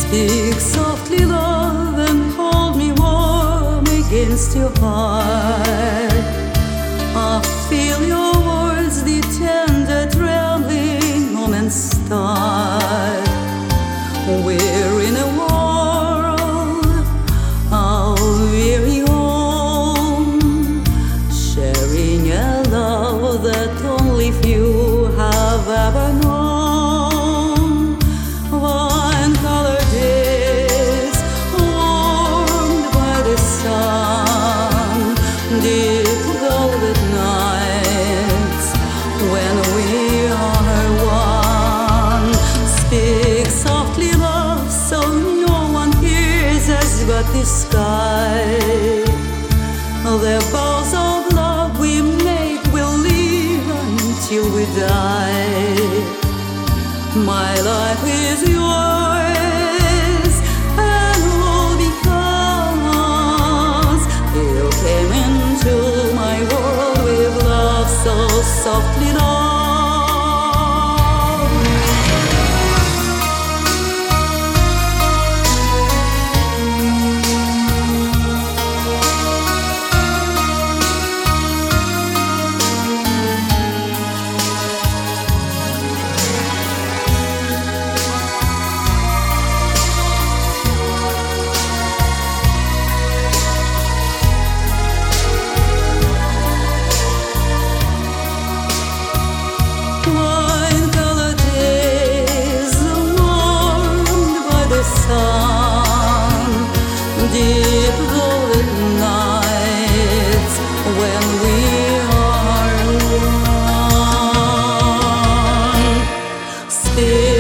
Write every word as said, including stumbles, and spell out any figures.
Speak softly, love, and hold me warm against your heart. I feel your words, the tender trembling moments start. We're in a world, our very home, sharing a love that only few have ever known. One color days, warmed by the sun, deep velvet nights, when we are one. Speak softly, love, so no one hears us but the sky. The vows of love we make will live until we die. My life is yours, and all because you came into my world with love so softly, love. Deep velvet nights, when we are one. Still